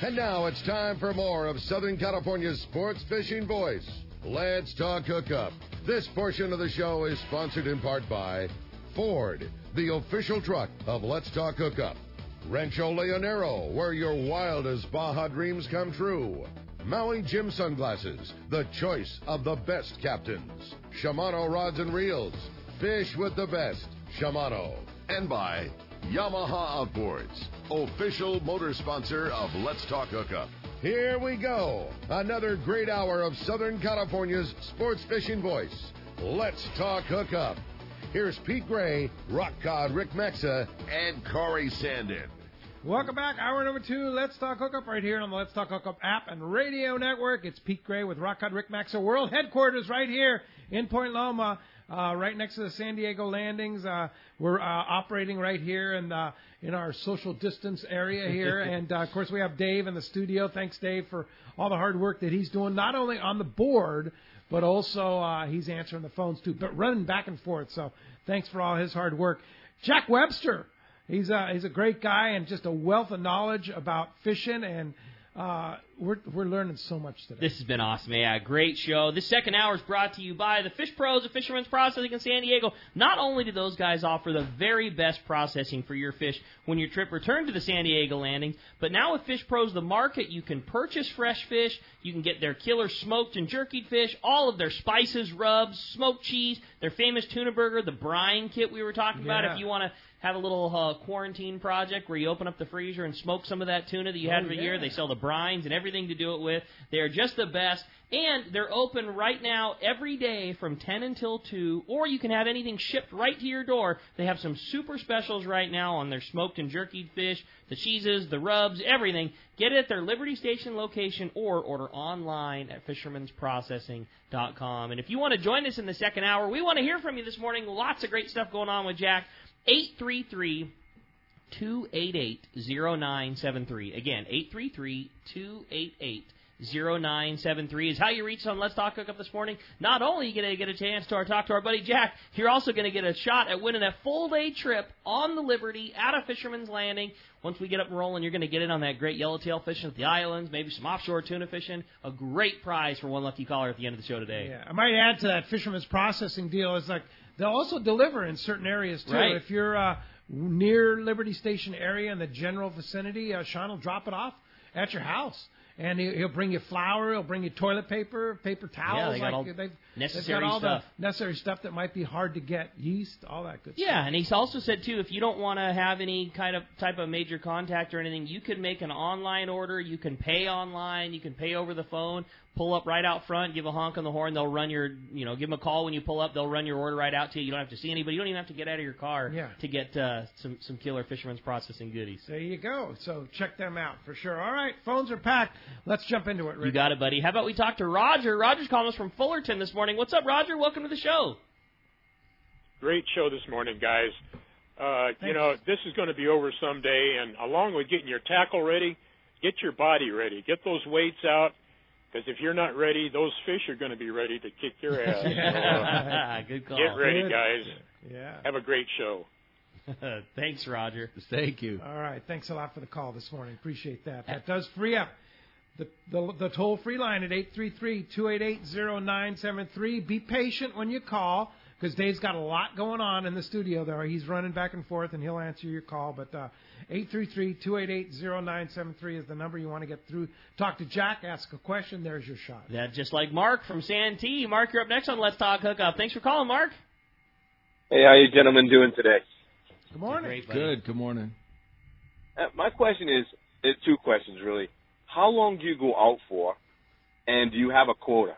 And now it's time for more of Southern California's sports fishing voice. Let's Talk Hookup. This portion of the show is sponsored in part by Ford, the official truck of Let's Talk Hookup. Rancho Leonero, where your wildest Baja dreams come true. Maui Jim Sunglasses, the choice of the best captains. Shimano Rods and Reels, fish with the best. Shimano. And by Yamaha Outboards, official motor sponsor of Let's Talk Hookup. Here we go. Another great hour of Southern California's sports fishing voice. Let's Talk Hookup. Here's Pete Gray, Rock Cod Rick Maxa, and Corey Sandin. Welcome back. Hour number 2, Let's Talk Hookup, right here on the Let's Talk Hookup app and radio network. It's Pete Gray with Rock Cod Rick Maxa, world headquarters right here in Point Loma, right next to the San Diego landings. We're operating right here in our social distance area here. And, of course, we have Dave in the studio. Thanks, Dave, for all the hard work that he's doing, not only on the board, but also he's answering the phones, too, but running back and forth. So thanks for all his hard work. Jack Webster. He's a great guy and just a wealth of knowledge about fishing, and we're learning so much today. This has been awesome. Yeah, great show. This second hour is brought to you by the Fish Pros of Fisherman's Processing in San Diego. Not only do those guys offer the very best processing for your fish when your trip returns to the San Diego landing, but now with Fish Pros, the market, you can purchase fresh fish. You can get their killer smoked and jerkied fish, all of their spices, rubs, smoked cheese, their famous tuna burger, the brine kit we were talking about. If you want to have a little quarantine project where you open up the freezer and smoke some of that tuna that you had for a year. They sell the brines and everything to do it with. They are just the best. And they're open right now every day from 10 until 2, or you can have anything shipped right to your door. They have some super specials right now on their smoked and jerkied fish, the cheeses, the rubs, everything. Get it at their Liberty Station location or order online at fishermansprocessing.com. And if you want to join us in the second hour, we want to hear from you this morning. Lots of great stuff going on with Jack. 833-288-0973. Again, 833-288-0973 is how you reach us on Let's Talk Hookup this morning. Not only are you going to get a chance to talk to our buddy Jack, you're also going to get a shot at winning a full-day trip on the Liberty out of Fisherman's Landing. Once we get up and rolling, you're going to get in on that great yellowtail fishing at the islands, maybe some offshore tuna fishing. A great prize for one lucky caller at the end of the show today. Yeah, I might add to that Fisherman's Processing deal is like they'll also deliver in certain areas, too. Right. If you're near Liberty Station area in the general vicinity, Sean will drop it off at your house. And he'll bring you flour, he'll bring you toilet paper, paper towels. Yeah, they got all necessary stuff. The necessary stuff that might be hard to get, yeast, all that good stuff. Yeah, and he's also said, too, if you don't want to have any type of major contact or anything, you can make an online order, you can pay online, you can pay over the phone, pull up right out front, give a honk on the horn, they'll run your, give them a call when you pull up, they'll run your order right out to you. You don't have to see anybody, you don't even have to get out of your car to get some killer Fisherman's Processing goodies. There you go. So check them out for sure. All right, phones are packed. Let's jump into it, Rick. You got it, buddy. How about we talk to Roger? Roger's calling us from Fullerton this morning. What's up, Roger? Welcome to the show. Great show this morning, guys. This is going to be over someday, and along with getting your tackle ready, get your body ready. Get those weights out, because if you're not ready, those fish are going to be ready to kick your ass. Good call. Get ready, guys. Yeah. Have a great show. Thanks, Roger. Thank you. All right. Thanks a lot for the call this morning. Appreciate that. That does free up the toll-free line at 833-288-0973. Be patient when you call, because Dave's got a lot going on in the studio there. He's running back and forth, and he'll answer your call. But 833-288-0973 is the number you want to get through. Talk to Jack, ask a question. There's your shot. That's just like Mark from Santee. Mark, you're up next on Let's Talk Hookup. Thanks for calling, Mark. Hey, how you gentlemen doing today? Good morning. Great, Good morning. My question is two questions, really. How long do you go out for, and do you have a quota?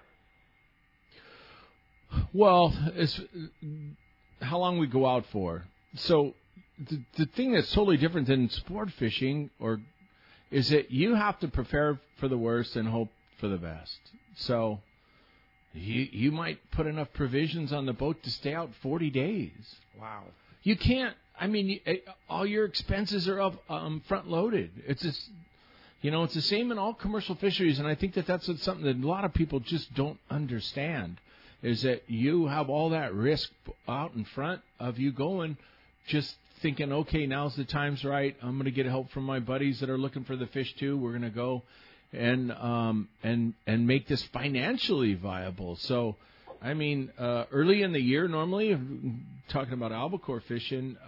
Well, it's how long we go out for. So the thing that's totally different than sport fishing is that you have to prepare for the worst and hope for the best. So you might put enough provisions on the boat to stay out 40 days. Wow. You can't. I mean, all your expenses are front loaded. It's just, it's the same in all commercial fisheries, and I think that's something that a lot of people just don't understand, is that you have all that risk out in front of you going just thinking, okay, now's the time's right. I'm going to get help from my buddies that are looking for the fish too. We're going to go and make this financially viable. So, I mean, early in the year, normally, talking about albacore fishing,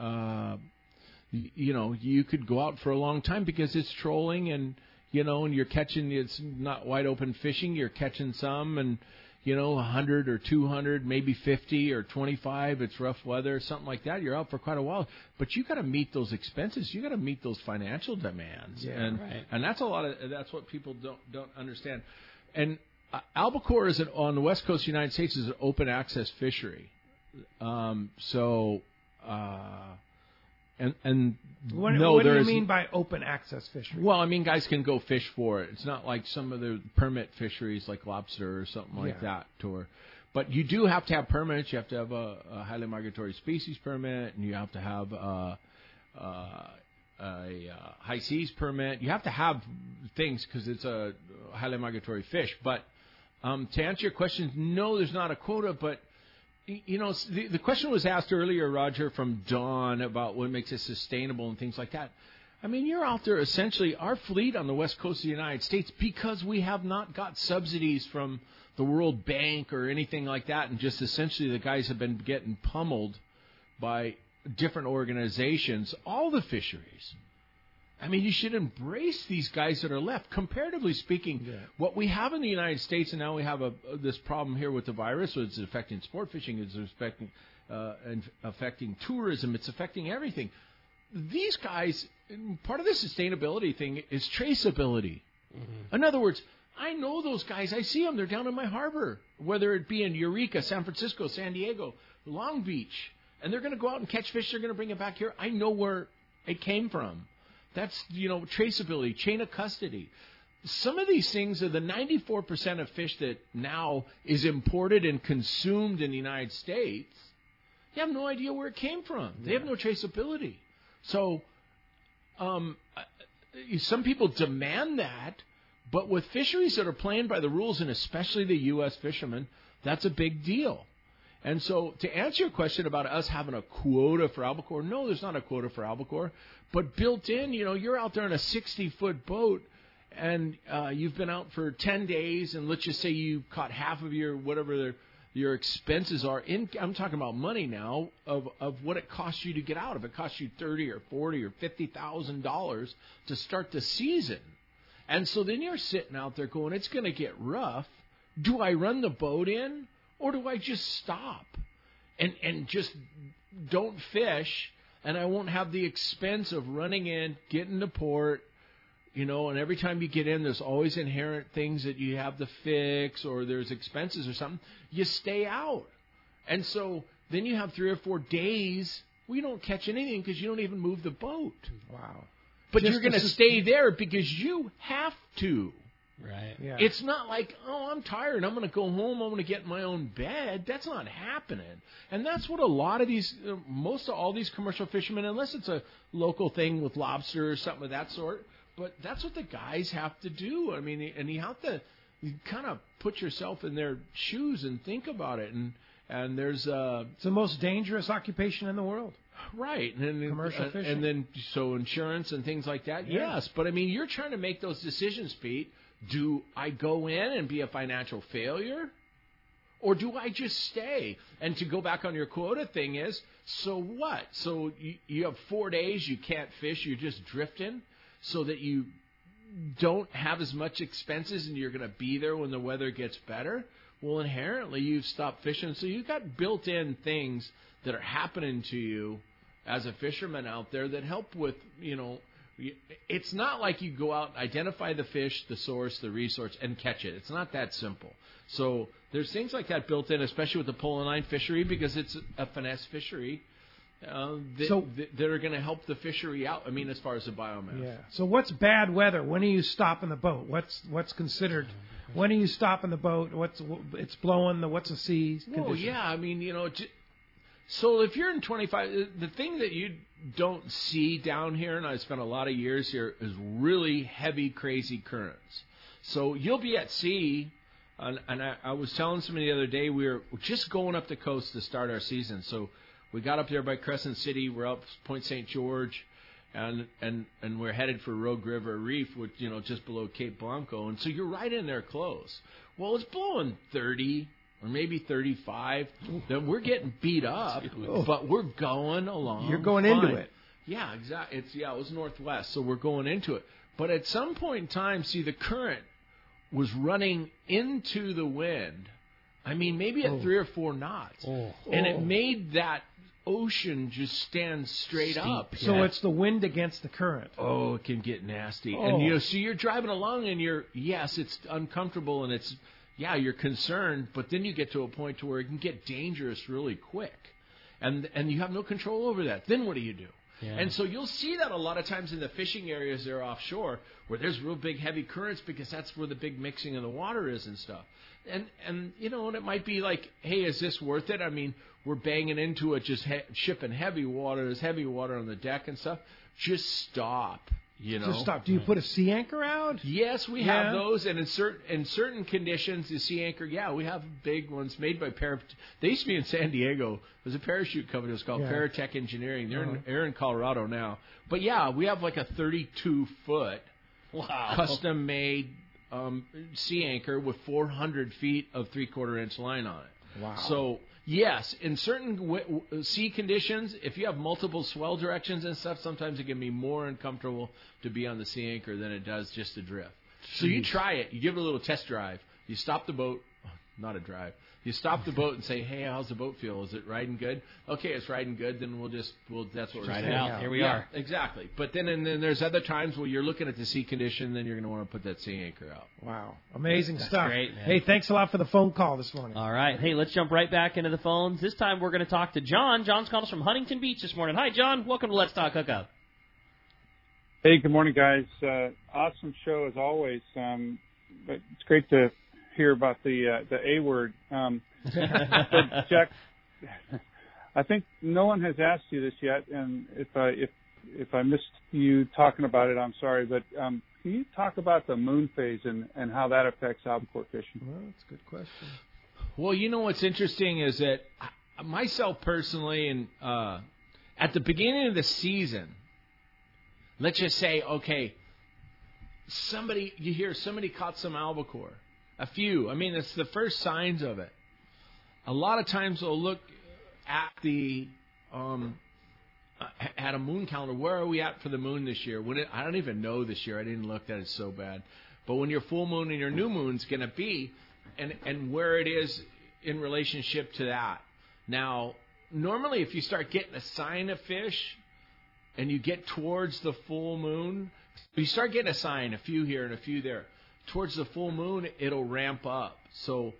you could go out for a long time because it's trolling and you're catching, it's not wide open fishing. You're catching some and, 100 or 200, maybe 50 or 25. It's rough weather, something like that. You're out for quite a while, but you got to meet those expenses. You got to meet those financial demands, and that's that's what people don't understand. And albacore on the west coast of the United States is an open access fishery. What do you mean by open access fishery? Well, I mean, guys can go fish for it. It's not like some of the permit fisheries like lobster or something like that. But you do have to have permits. You have to have a highly migratory species permit, and you have to have a high seas permit. You have to have things because it's a highly migratory fish. But to answer your question, no, there's not a quota, but the question was asked earlier, Roger, from Don about what makes it sustainable and things like that. I mean, you're out there essentially, our fleet on the west coast of the United States, because we have not got subsidies from the World Bank or anything like that, and just essentially the guys have been getting pummeled by different organizations, all the fisheries. I mean, you should embrace these guys that are left. Comparatively speaking, what we have in the United States, and now we have this problem here with the virus, so it's affecting sport fishing, it's affecting tourism, it's affecting everything. These guys, part of the sustainability thing is traceability. Mm-hmm. In other words, I know those guys. I see them. They're down in my harbor, whether it be in Eureka, San Francisco, San Diego, Long Beach, and they're going to go out and catch fish. They're going to bring it back here. I know where it came from. That's, traceability, chain of custody. Some of these things are the 94% of fish that now is imported and consumed in the United States. You have no idea where it came from. They have no traceability. So some people demand that, but with fisheries that are playing by the rules, and especially the U.S. fishermen, that's a big deal. And so to answer your question about us having a quota for albacore, no, there's not a quota for albacore. But built in, you're out there in a 60-foot boat, and you've been out for 10 days, and let's just say you caught half of your expenses are. I'm talking about money now of what it costs you to get out. If it costs you $30 or $40 or $50,000 to start the season, and so then you're sitting out there going, it's going to get rough. Do I run the boat in, or do I just stop and just don't fish? And I won't have the expense of running in, getting to port, and every time you get in, there's always inherent things that you have to fix, or there's expenses or something. You stay out. And so then you have 3 or 4 days where you don't catch anything because you don't even move the boat. Wow. But you're going to stay there because you have to. Right. Yeah. It's not like, I'm tired, I'm going to go home, I'm going to get in my own bed. That's not happening. And that's what a lot of these, most of all these commercial fishermen, unless it's a local thing with lobster or something of that sort, but that's what the guys have to do. I mean, and you have to kind of put yourself in their shoes and think about it. And there's it's the most dangerous occupation in the world. Right. And commercial fishing. And then, so insurance and things like that, yes. But, I mean, you're trying to make those decisions, Pete. Do I go in and be a financial failure? Or do I just stay? And to go back on your quota thing is, so what? So you have 4 days, you can't fish, you're just drifting, so that you don't have as much expenses and you're going to be there when the weather gets better? Well, inherently, you've stopped fishing. So you've got built-in things that are happening to you as a fisherman out there that help with, it's not like you go out and identify the fish, the source, the resource, and catch it. It's not that simple. So there's things like that built in, especially with the pole and line fishery, because it's a finesse fishery that are going to help the fishery out, as far as the biomass. Yeah. So what's bad weather? When are you stopping the boat? What's considered? When are you stopping the boat? It's blowing? What's the sea condition? Oh, yeah. So if you're in 25, the thing that you don't see down here, and I spent a lot of years here, is really heavy, crazy currents. So you'll be at sea, and I was telling somebody the other day, we were just going up the coast to start our season. So We got up there by Crescent City. We're up Point St. George, and we're headed for Rogue River Reef, which just below Cape Blanco. And so you're right in there close. Well, it's blowing 30 or maybe 35. Then we're getting beat up, but we're going along. You're going fine. into it. Yeah, exactly. It was northwest, so we're going into it. But at some point in time, the current was running into the wind. I mean, maybe at 3 or 4 knots. And it made that ocean just stand straight up. So it's the wind against the current. Oh, it can get nasty. And, so you're driving along and it's uncomfortable and you're concerned, but then you get to a point to where it can get dangerous really quick. And you have no control over that. Then what do you do? Yeah. And so you'll see that a lot of times in the fishing areas there offshore where there's real big heavy currents because that's where the big mixing of the water is and stuff. And and it might be like, hey, is this worth it? I mean, we're banging into it, just shipping heavy water. There's heavy water on the deck and stuff. Just stop. Just stop. Do you put a sea anchor out? Yes, we have those, and in certain conditions, the sea anchor. Yeah, we have big ones made by They used to be in San Diego. There's a parachute company. It's called Paratech Engineering. They're in Colorado now. But yeah, we have like a 32-foot custom-made sea anchor with 400 feet of 3/4-inch line on it. Wow. So. Yes, in certain sea conditions, if you have multiple swell directions and stuff, sometimes it can be more uncomfortable to be on the sea anchor than it does just to drift. So you try it. You give it a little test drive. You stop the boat. Not a drive. You stop the boat and say, hey, how's the boat feel? Is it riding good? Okay, it's riding good. Then that's what we're trying it out. Here we are. Exactly. But then there's other times where you're looking at the sea condition, then you're going to want to put that sea anchor out. Wow. Amazing stuff. Great, man. Hey, thanks a lot for the phone call this morning. All right. Hey, let's jump right back into the phones. This time we're going to talk to John. John's calling us from Huntington Beach this morning. Hi, John. Welcome to Let's Talk Hookup. Hey, good morning, guys. Awesome show as always. But it's great to hear about the A word. But Jack, I think no one has asked you this yet, and if I missed you talking about it, I'm sorry. But can you talk about the moon phase and how that affects albacore fishing? Well, that's a good question. Well, what's interesting is that myself personally, and at the beginning of the season, let's just say, okay, you hear somebody caught some albacore. A few. I mean, it's the first signs of it. A lot of times they'll look at at a moon calendar. Where are we at for the moon this year? I don't even know this year. I didn't look at it so bad. But when your full moon and your new moon's going to be, and where it is in relationship to that. Now, normally if you start getting a sign of fish and you get towards the full moon, you start getting a sign, a few here and a few there. Towards the full moon, it'll ramp up. So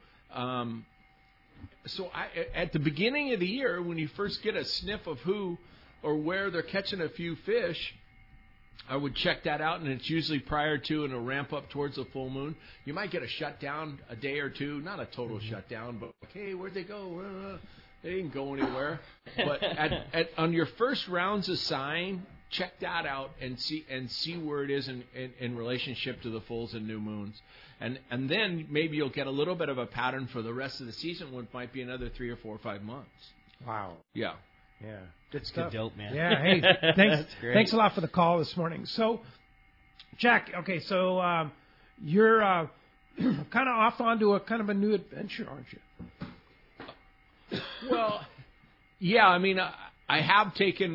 at the beginning of the year, when you first get a sniff of who or where they're catching a few fish, I would check that out, and it's usually prior to, and it'll ramp up towards the full moon. You might get a shutdown a day or two, not a total shutdown, but hey, where'd they go? They didn't go anywhere. But on your first rounds of sign, check that out and see where it is in relationship to the fulls and new moons. And then maybe you'll get a little bit of a pattern for the rest of the season, which might be another 3 or 4 or 5 months. Wow. Yeah. Yeah. Good stuff. Good dope, man. Yeah. Hey, thanks a lot for the call this morning. So, Jack, okay, so you're kind of off onto a kind of a new adventure, aren't you? Well, yeah, I mean, I have taken...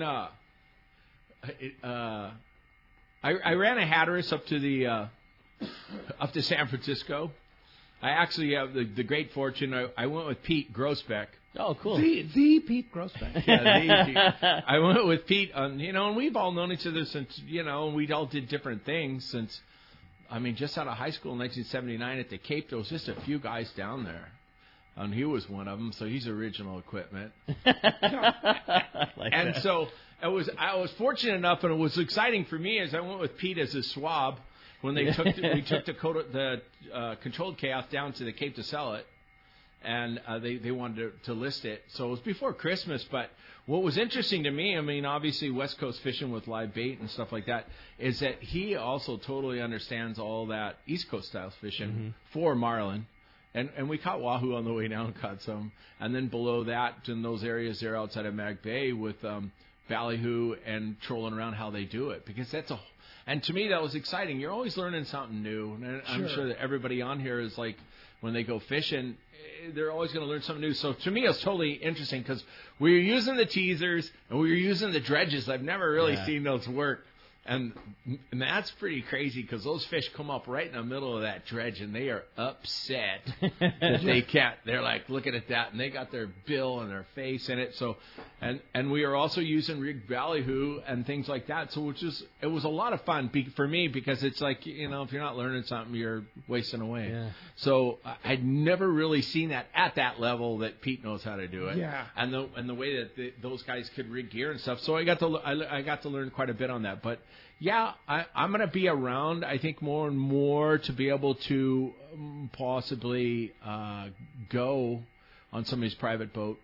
I ran a Hatteras up to San Francisco. I actually have the great fortune. I went with Pete Grossbeck. Oh, cool. The Pete Grossbeck. Yeah, the Pete. I went with Pete and we've all known each other since, and we all did different things since, just out of high school in 1979 at the Cape, there was just a few guys down there. And he was one of them, so he's original equipment. So I was fortunate enough, and it was exciting for me as I went with Pete as a swab when we took the controlled chaos down to the Cape to sell it, and they wanted to list it. So it was before Christmas, but what was interesting to me, obviously West Coast fishing with live bait and stuff like that, is that he also totally understands all that East Coast style fishing for marlin. And we caught wahoo on the way down, caught some. And then below that, in those areas there outside of Mag Bay with ballyhoo and trolling around how they do it. Because and to me that was exciting. You're always learning something new. And I'm sure that everybody on here is like, when they go fishing, they're always going to learn something new. So to me, it's totally interesting because we were using the teasers and we were using the dredges. I've never really seen those work. And that's pretty crazy because those fish come up right in the middle of that dredge and they are upset that they can't. They're like looking at that and they got their bill and their face in it. So, and we are also using rigged ballyhoo and things like that. So it was a lot of fun for me because it's like, if you're not learning something, you're wasting away. Yeah. So I'd never really seen that at that level that Pete knows how to do it. Yeah. And the way that those guys could rig gear and stuff. So I got to learn quite a bit on that. But yeah, I'm going to be around, I think, more and more to be able to possibly go on somebody's private boat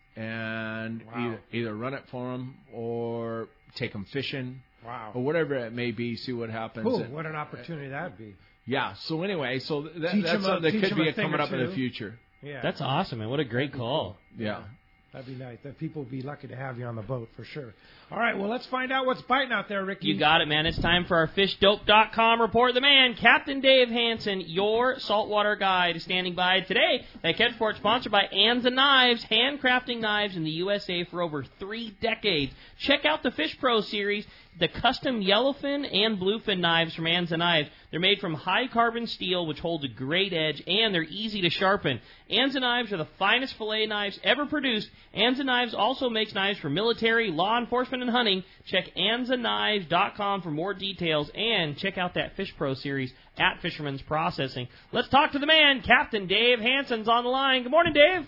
and either run it for them or take them fishing or whatever it may be, see what happens. Cool. What an opportunity that would be. Yeah, so anyway, that's something that could be coming up in the future. Yeah. That's awesome, man. What a great call. Yeah. That'd be nice. That people would be lucky to have you on the boat for sure. All right, well, let's find out what's biting out there, Ricky. You got it, man. It's time for our FishDope.com report. The man, Captain Dave Hansen, your saltwater guide, is standing by today. That catch report sponsored by Anza Knives, handcrafting knives in the USA for over 3 decades. Check out the Fish Pro series, the custom yellowfin and bluefin knives from Anza Knives. They're made from high-carbon steel, which holds a great edge, and they're easy to sharpen. Anza Knives are the finest fillet knives ever produced. Anza Knives also makes knives for military, law enforcement, and hunting. Check AnzaKnives.com for more details, and check out that Fish Pro series at Fisherman's Processing. Let's talk to the man. Captain Dave Hansen's on the line. Good morning, Dave.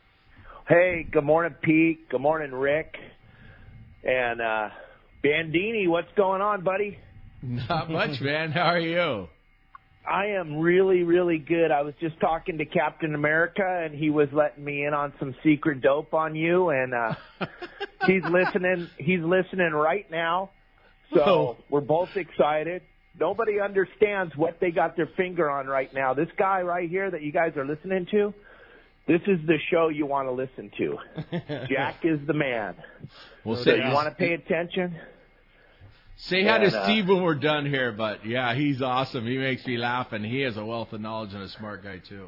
Hey, good morning, Pete. Good morning, Rick. And Bandini, what's going on, buddy? Not much, man. How are you? I am really, really good. I was just talking to Captain America, and he was letting me in on some secret dope on you, and he's listening. He's listening right now, so we're both excited. Nobody understands what they got their finger on right now. This guy right here that you guys are listening to, this is the show you want to listen to. Jack is the man. Well, so you want to pay attention? Say hi to Steve when we're done here, but yeah, he's awesome. He makes me laugh, and he has a wealth of knowledge and a smart guy, too.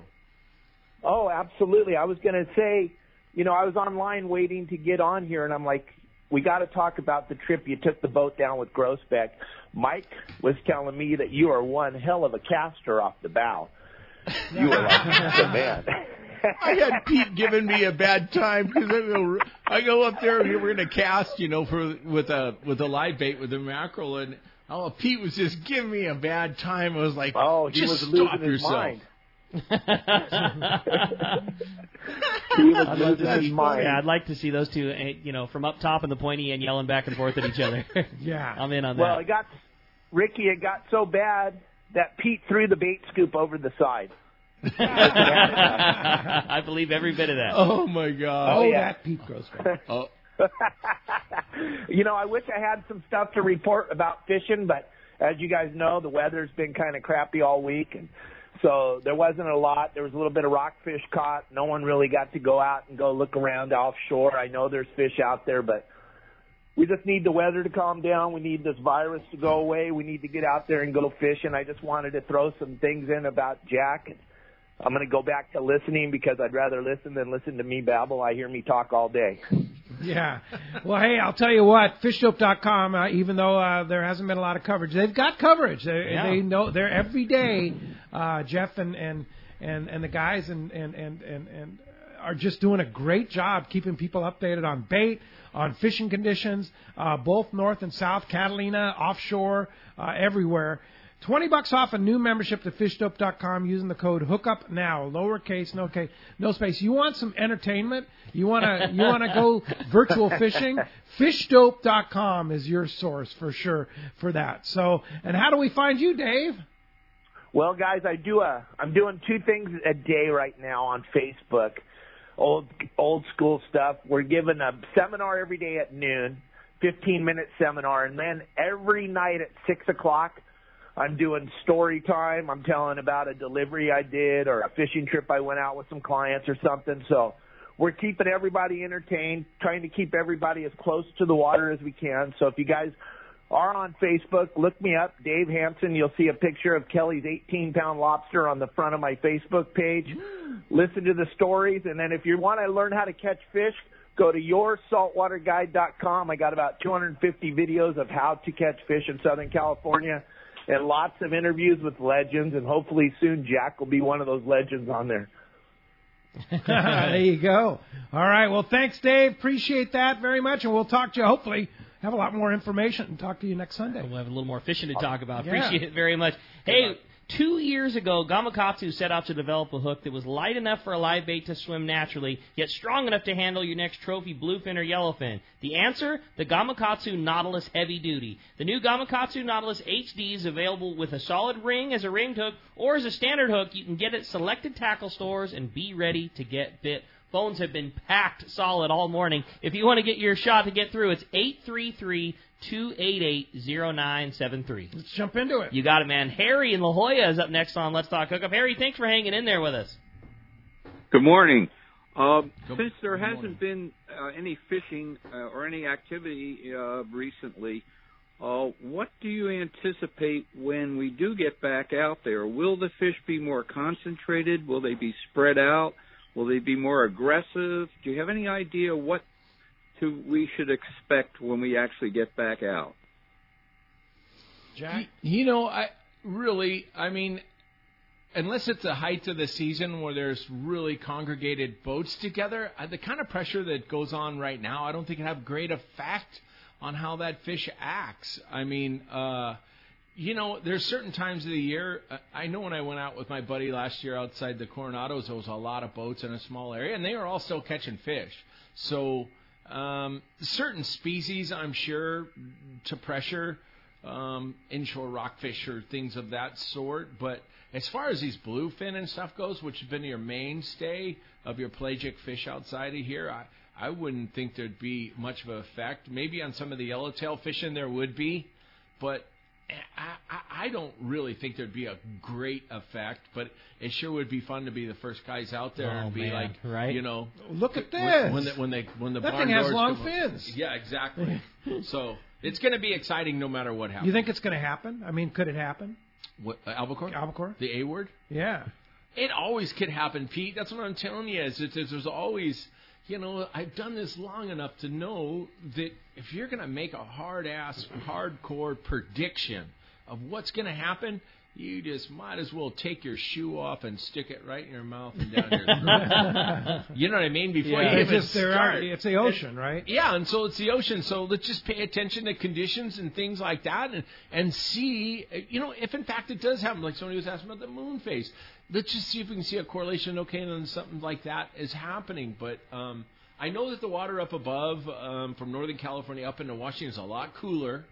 Oh, absolutely. I was going to say, I was online waiting to get on here, and I'm like, we got to talk about the trip you took the boat down with Groesbeck. Mike was telling me that you are one hell of a caster off the bow. You are like the man. I had Pete giving me a bad time because I go up there and we're going to cast, with a live bait with the mackerel, and Pete was just giving me a bad time. I was like, he just was stop losing his yourself. mind. He was losing his mind. Yeah, I'd like to see those two, from up top in the pointy end yelling back and forth at each other. Yeah, I'm in on that. Well, it got so bad that Pete threw the bait scoop over the side. I believe every bit of that. Oh, my God. Oh, yeah. that Pete Groesbeck. Oh. I wish I had some stuff to report about fishing, but as you guys know, the weather's been kind of crappy all week, and so there wasn't a lot. There was a little bit of rockfish caught. No one really got to go out and go look around offshore. I know there's fish out there, but we just need the weather to calm down. We need this virus to go away. We need to get out there and go fishing. I just wanted to throw some things in about Jack. I'm going to go back to listening because I'd rather listen than listen to me babble. I hear me talk all day. Yeah. Well, hey, I'll tell you what, FishDope.com, even though there hasn't been a lot of coverage, they've got coverage. They know they're every day. Jeff and the guys and are just doing a great job keeping people updated on bait, on fishing conditions, both north and south, Catalina, offshore, everywhere. $20 off a new membership to FishDope.com using the code HOOKUPNOW, lowercase, no space. You want some entertainment? You want to go virtual fishing? FishDope.com is your source for sure for that. So, and how do we find you, Dave? Well, guys, I'm doing 2 things a day right now on Facebook. Old school stuff. We're giving a seminar every day at noon, 15-minute seminar, and then every night at 6 o'clock, I'm doing story time. I'm telling about a delivery I did or a fishing trip I went out with some clients or something. So we're keeping everybody entertained, trying to keep everybody as close to the water as we can. So if you guys are on Facebook, look me up, Dave Hansen. You'll see a picture of Kelly's 18-pound lobster on the front of my Facebook page. Listen to the stories. And then if you want to learn how to catch fish, go to yoursaltwaterguide.com. I got about 250 videos of how to catch fish in Southern California and lots of interviews with legends. And hopefully soon Jack will be one of those legends on there. There you go. All right. Well, thanks, Dave. Appreciate that very much. And we'll talk to you, hopefully, have a lot more information and talk to you next Sunday. We'll have a little more fishing to talk about. Yeah. Appreciate it very much. Hey, 2 years ago, Gamakatsu set out to develop a hook that was light enough for a live bait to swim naturally, yet strong enough to handle your next trophy bluefin or yellowfin. The answer? The Gamakatsu Nautilus Heavy Duty. The new Gamakatsu Nautilus HD is available with a solid ring as a ringed hook or as a standard hook. You can get it at selected tackle stores and be ready to get bit. Phones have been packed solid all morning. If you want to get your shot to get through, it's 833-288-0973. Let's jump into it. You got it, man. Harry in La Jolla is up next on Let's Talk Hookup. Harry, thanks for hanging in there with us. Good morning. Since there hasn't been any fishing or any activity recently, what do you anticipate when we do get back out there? Will the fish be more concentrated? Will they be spread out? Will they be more aggressive? Do you have any idea what we should expect when we actually get back out? Jack? I mean, unless it's the height of the season where there's really congregated boats together, the kind of pressure that goes on right now, I don't think it have great effect on how that fish acts. I mean, there's certain times of the year. I know when I went out with my buddy last year outside the Coronados, there was a lot of boats in a small area, and they were all still catching fish. So certain species, I'm sure, to pressure inshore rockfish or things of that sort. But as far as these bluefin and stuff goes, which has been your mainstay of your pelagic fish outside of here, I wouldn't think there'd be much of an effect. Maybe on some of the yellowtail fishing there would be, but I don't really think there'd be a great effect, but it sure would be fun to be the first guys out there and be right? Look at this. When the that barn thing has doors long come fins. Up. Yeah, exactly. So it's going to be exciting no matter what happens. You think it's going to happen? I mean, could it happen? What, albacore? Albacore? The A word? Yeah. It always could happen, Pete. That's what I'm telling you. There's always... I've done this long enough to know that if you're going to make a hardcore prediction of what's going to happen, you just might as well take your shoe off and stick it right in your mouth and down your throat. You know what I mean? Before you even start. It's the ocean, right? Yeah, and so it's the ocean. So let's just pay attention to conditions and things like that and see, if in fact it does happen. Like somebody was asking about the moon phase. Let's just see if we can see a correlation, and then something like that is happening. But I know that the water up above from Northern California up into Washington is a lot cooler.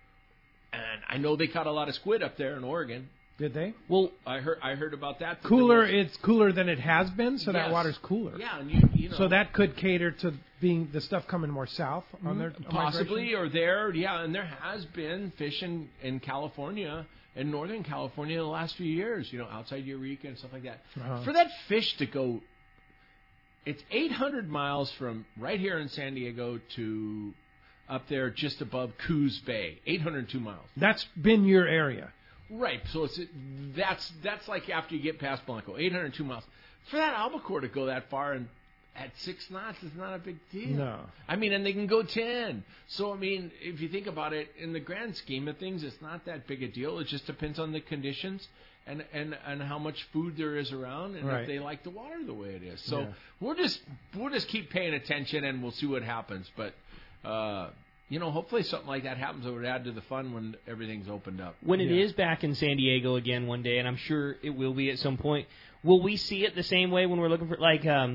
And I know they caught a lot of squid up there in Oregon. Did they? Well, I heard about that. Cooler, it's cooler than it has been, so that water's cooler. Yeah, and you know. So that could cater to being the stuff coming more south on their possibly, migration? or there, yeah, and there has been fish in California, in Northern California, in the last few years, outside Eureka and stuff like that. Uh-huh. For that fish to go, it's 800 miles from right here in San Diego to up there just above Coos Bay, 802 miles. That's been your area. Right, so that's like after you get past Blanco, 802 miles. For that albacore to go that far and at 6 knots is not a big deal. No. I mean, and they can go 10. So, I mean, if you think about it, in the grand scheme of things, it's not that big a deal. It just depends on the conditions and how much food there is around and if they like the water the way it is. So we'll just keep paying attention and we'll see what happens. But hopefully something like that happens that would add to the fun when everything's opened up. When it is back in San Diego again one day, and I'm sure it will be at some point, will we see it the same way when we're looking for,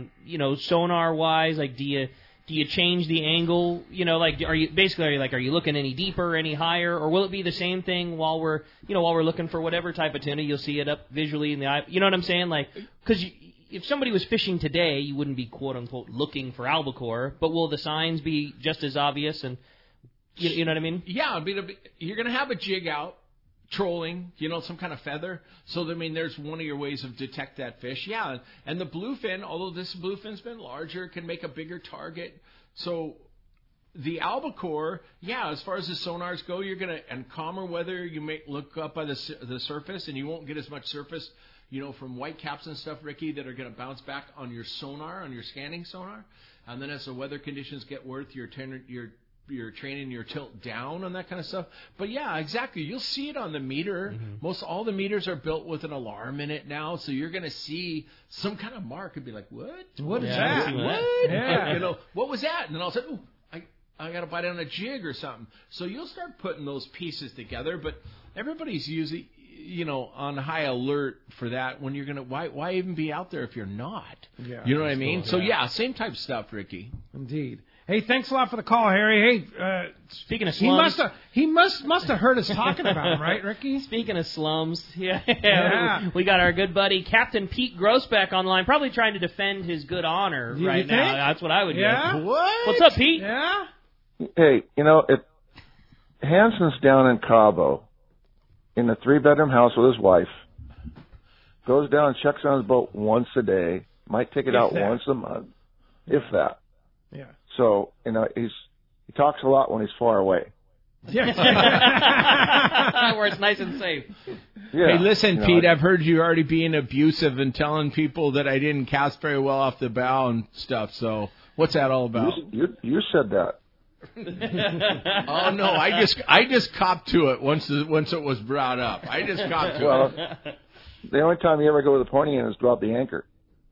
sonar-wise? Like, do you change the angle? Are you looking any deeper, any higher, or will it be the same thing while we're looking for whatever type of tuna? You'll see it up visually in the eye. You know what I'm saying? Because if somebody was fishing today, you wouldn't be quote unquote looking for albacore, but will the signs be just as obvious? And you know what I mean? Yeah, you're going to have a jig out trolling, some kind of feather. So, there's one of your ways of detect that fish. Yeah, and the bluefin, although this bluefin's been larger, can make a bigger target. So the albacore, as far as the sonars go, you're going to, and calmer weather, you may look up by the surface, and you won't get as much surface, from whitecaps and stuff, Ricky, that are going to bounce back on your sonar, on your scanning sonar. And then as the weather conditions get worse, you're training your tilt down on that kind of stuff. But yeah, exactly. You'll see it on the meter. Mm-hmm. Most all the meters are built with an alarm in it now, so you're going to see some kind of mark and be like, "What? What is that? What? Yeah. What was that?" And then all of a sudden, I got to bite on a jig or something. So you'll start putting those pieces together. But everybody's usually, on high alert for that. When you're gonna, why even be out there if you're not? Yeah, you know what I mean? Cool, So same type of stuff, Ricky. Indeed. Hey, thanks a lot for the call, Harry. Hey, speaking of slums, he must have heard us talking about him, right, Ricky? Speaking of slums, we got our good buddy Captain Pete Grossbeck online, probably trying to defend his good honor right now. That's what I would do. What? What's up, Pete? Yeah. Hey, if Hanson's down in Cabo in a 3-bedroom house with his wife, goes down and checks on his boat once a day, might take it out once a month, if that. Yeah. So, he talks a lot when he's far away. Where it's nice and safe. Yeah. Hey, listen, Pete, I've heard you already being abusive and telling people that I didn't cast very well off the bow and stuff. So what's that all about? You said that. Oh, no, I just copped to it once it was brought up. I just copped to it. The only time you ever go to the pointy end is drop the anchor.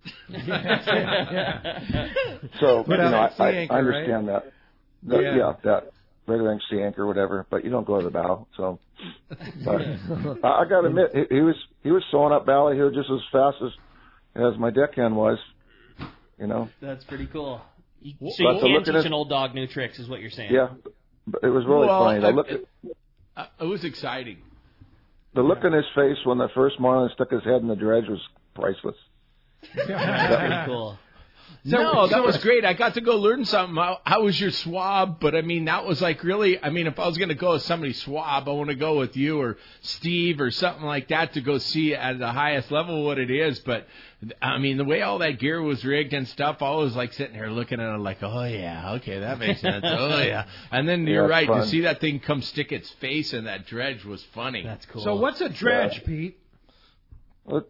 So, I understand right? that. That regular length sea anchor, whatever, but you don't go to the bow. So, but I got to admit, he was sewing up Bally here just as fast as my deckhand was. That's pretty cool. So you can teach an old dog new tricks, is what you're saying? Yeah, but it was really funny. It was exciting. The look in his face when the first marlin stuck his head in the dredge was priceless. That's pretty cool. That was great. I got to go learn something. How was your swab? But, that was really, if I was going to go with somebody's swab, I want to go with you or Steve or something like that to go see at the highest level what it is. But, the way all that gear was rigged and stuff, I was sitting there looking at it like, oh, yeah, okay, that makes sense. Oh, yeah. And then you're right. Fun. To see that thing come stick its face in that dredge was funny. That's cool. So what's a dredge, Pete? Well,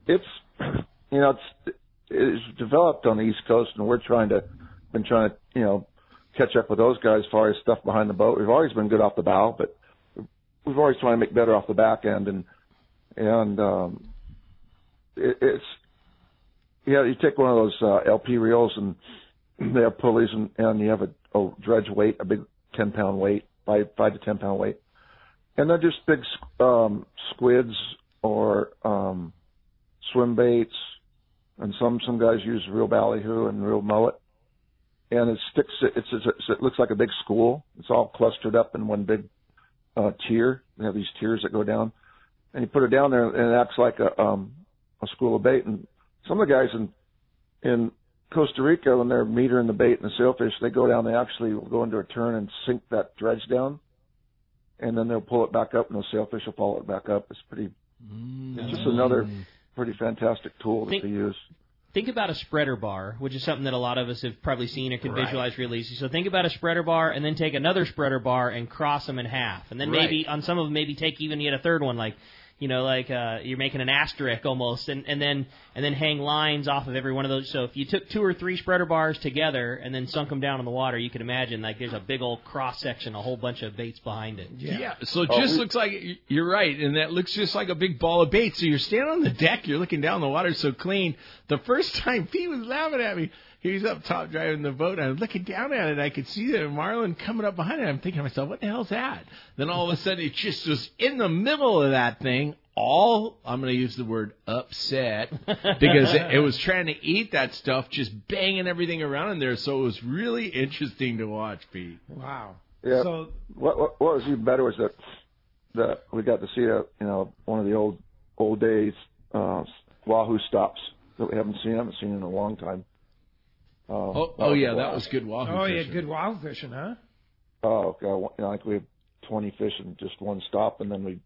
it's developed on the East Coast, and we're been trying to catch up with those guys as far as stuff behind the boat. We've always been good off the bow, but we've always tried to make better off the back end. You take one of those LP reels, and they have pulleys, and you have a dredge weight, a big 10-pound weight, 5 to 10-pound weight, and they're just big squids or swim baits. And some guys use real ballyhoo and real mullet, and it sticks. It looks like a big school. It's all clustered up in one big tier. They have these tiers that go down, and you put it down there, and it acts like a school of bait. And some of the guys in Costa Rica, when they're metering the bait and the sailfish, they go down. They actually will go into a turn and sink that dredge down, and then they'll pull it back up, and the sailfish will follow it back up. It's pretty. It's just another pretty fantastic tool to use. Think about a spreader bar, which is something that a lot of us have probably seen or can visualize real easy. So think about a spreader bar and then take another spreader bar and cross them in half. And then maybe on some of them, maybe take even yet a third one, you're making an asterisk almost, and then hang lines off of every one of those. So if you took 2 or 3 spreader bars together and then sunk them down in the water, you can imagine there's a big old cross section, a whole bunch of baits behind it. Yeah. So it just looks like you're right, and that looks just like a big ball of bait. So you're standing on the deck, you're looking down, the water's so clean. The first time Pete was laughing at me. He was up top driving the boat, and I was looking down at it, and I could see the marlin coming up behind it. I'm thinking to myself, what the hell's that? Then all of a sudden, it just was in the middle of that thing, I'm going to use the word upset, because it was trying to eat that stuff, just banging everything around in there. So it was really interesting to watch, Pete. Wow. Yeah. So what was even better was that we got to see one of the old days wahoo stops that we haven't seen in a long time. That was good wahoo fishing. Good wahoo fishing, huh? Oh, okay. I think we had 20 fish in just one stop, and then we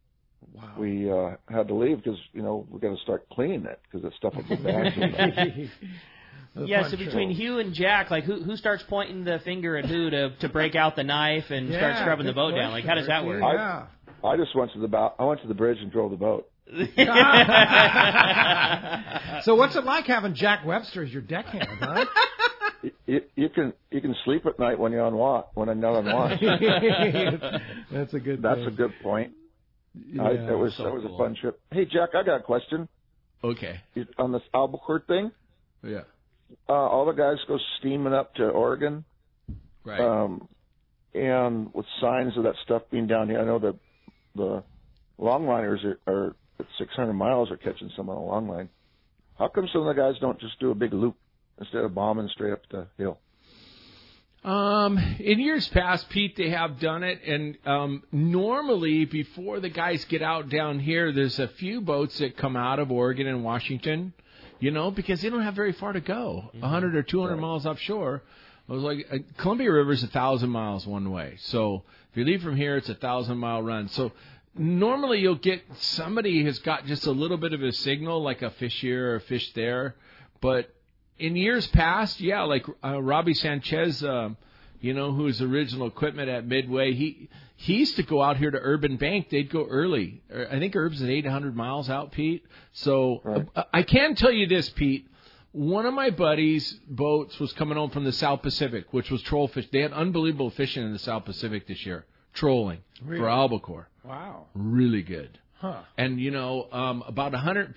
we had to leave because we got to start cleaning it because that stuff will get bad. Yeah, so between Hugh and Jack, like who starts pointing the finger at who to break out the knife and start scrubbing the boat down? Like, how does that work? I just went to the bridge and drove the boat. So what's it like having Jack Webster as your deckhand, huh? You can sleep at night when you're on watch. When I'm not on watch. That's a good. That's a good point. Yeah, it was a fun trip. Hey Jack, I got a question. Okay. On this albacore thing. Yeah. All the guys go steaming up to Oregon. Right. And with signs of that stuff being down here, I know that the longliners are at 600 miles are catching some on the long line. How come some of the guys don't just do a big loop instead of bombing straight up the hill? In years past, Pete, they have done it, and normally before the guys get out down here, there's a few boats that come out of Oregon and Washington, because they don't have very far to go, 100 or 200 miles offshore. I was like, Columbia River is 1,000 miles one way, so if you leave from here, it's a 1,000-mile run. So normally you'll get somebody who's got just a little bit of a signal, like a fish here or a fish there, but in years past, like Robbie Sanchez, who's original equipment at Midway, he used to go out here to Urban Bank. They'd go early. I think Urb's at 800 miles out, Pete. So I can tell you this, Pete. One of my buddies' boats was coming home from the South Pacific, which was troll fish. They had unbelievable fishing in the South Pacific this year, trolling for albacore. Wow. Really good. Huh. And, about